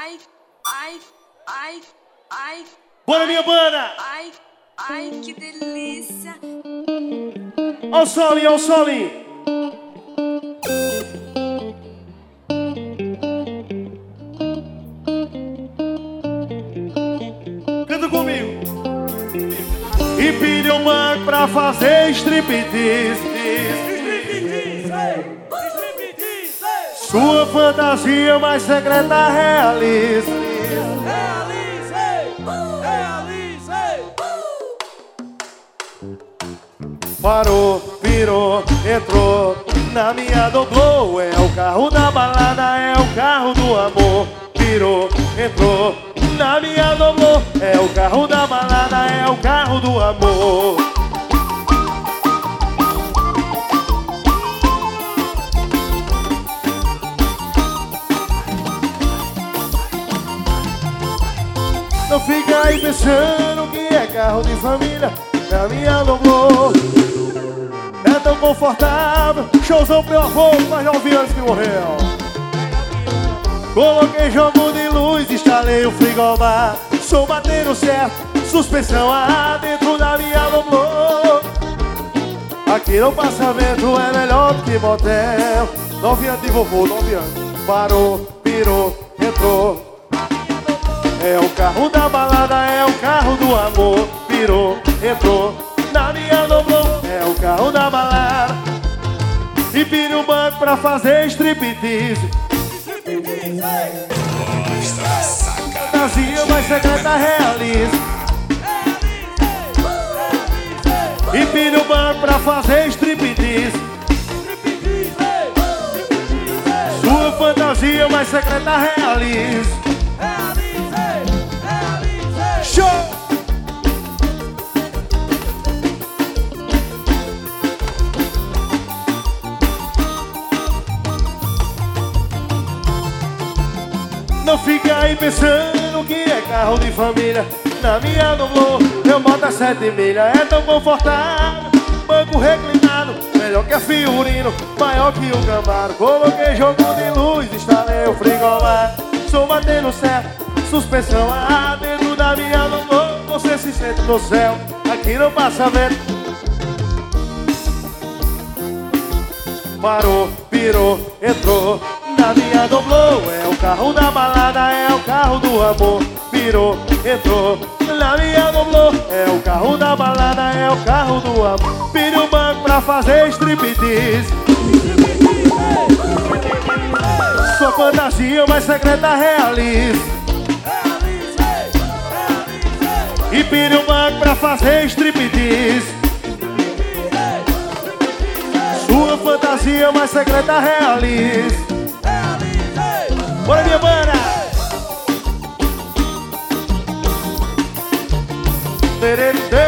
ai, ai, ai, ai. Bora, minha banda! Ai, ai, que delícia. Ó o solinho, ó o solinho. Canta comigo. E pediu um banco pra fazer striptease. Sua fantasia mais secreta realize. Parou, virou, entrou na minha doblô. É o carro da balada, é o carro do amor. Virou, entrou na minha doblô. É o carro da balada, é o carro do amor. Não fica aí pensando que é carro de família. Na minha doblô é tão confortável. Showzão pro meu avô, faz 9 anos que morreu. Coloquei jogo de luz, instalei o frigobar. Sou batendo certo, suspensão a dentro da minha doblô. Aqui no passamento é melhor do que motel. 9 anos de vovô, 9 anos. Parou, virou, entrou. É o carro da balada, é o carro do amor. Virou, entrou na minha doblô. É o carro da balada. E pediu um banco pra fazer striptease. Fantasia mais secreta realize. E pediu um banco pra fazer striptease. Sua fantasia mais secreta realize. Show! Não fica aí pensando que é carro de família. Na minha doblô eu boto a 7 milhas. É tão confortável, banco reclinado, melhor que a Fiorino, maior que o Camaro. Coloquei jogo de luz, instalei o frigobar. Sou batendo certo, suspensão a dentro da minha doblô. Você se sente no céu, aqui no passamento. Parou, virou, entrou na minha doblô. É o carro da balada, é o carro do amor. Virou, entrou na minha doblô. É o carro da balada, é o carro do amor. Pediu um banco pra fazer striptease. Sua fantasia mais secreta realize. E pediu um banco pra fazer striptease. Sua fantasia mais secreta realize. Bora, minha banda! Tererê.